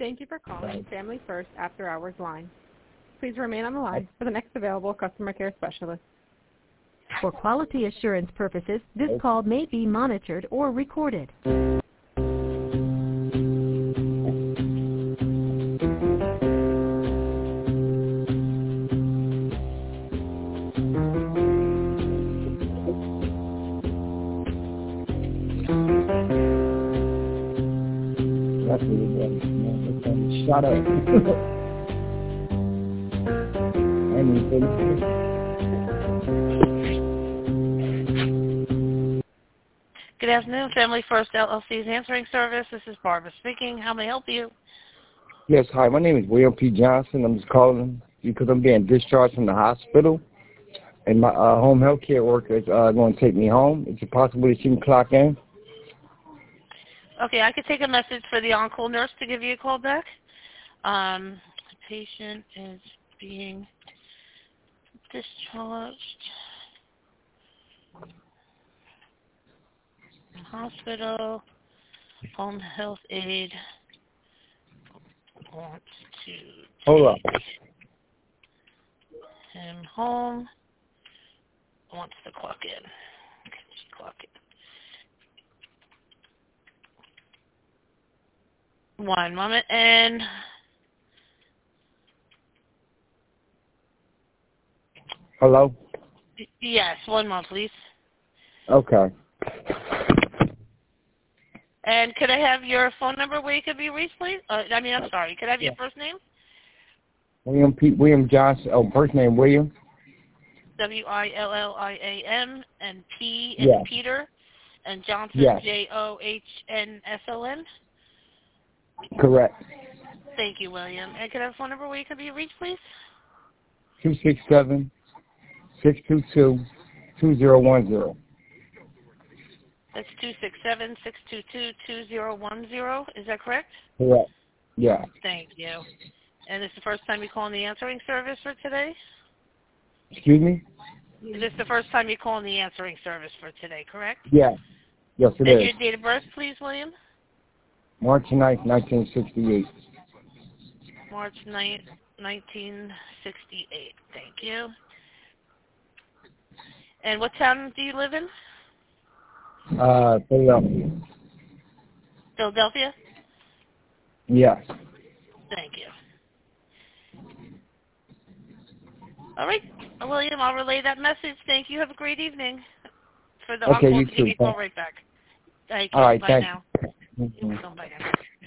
Thank you for calling Family First After Hours line. Please remain on the line for the next available customer care specialist. For quality assurance purposes, this call may be monitored or recorded. Shut up. Good afternoon, Family First LLC's answering service. This is Barbara speaking. How may I help you? Yes, hi. My name is William P. Johnson. I'm just calling because I'm being discharged from the hospital, and my home health care worker is going to take me home. Is it possible that she can clock in? Okay, I could take a message for the on-call nurse to give you a call back. The patient is being discharged from hospital. Home health aide wants to take him home. Wants to clock in. Can she clock in? One moment. And hello? Yes, 1 month, please. Okay. And could I have your phone number where you could be reached, please? I'm sorry. Could I have your first name? William Johnson. Oh, first name William. William, and P is Peter, and Johnson, Johnsson. Correct. Thank you, William. And could I have a phone number where you could be reached, please? 267-622-2010. That's 267-622-2010. Is that correct? Correct. Yeah. Thank you. And this is the first time you call in the answering service for today? Excuse me? Is this the first time you call in the answering service for today, correct? Yeah. Yes, it is. And your date of birth, please, William? March 9th, 1968. March 9th, 1968. Thank you. And what town do you live in? Philadelphia. Philadelphia? Yes. Thank you. All right, William, I'll relay that message. Thank you. Have a great evening. For the okay, on-call you to give you too. a call right back. Thank you. All right, Bye thanks. now. You're welcome. Bye now.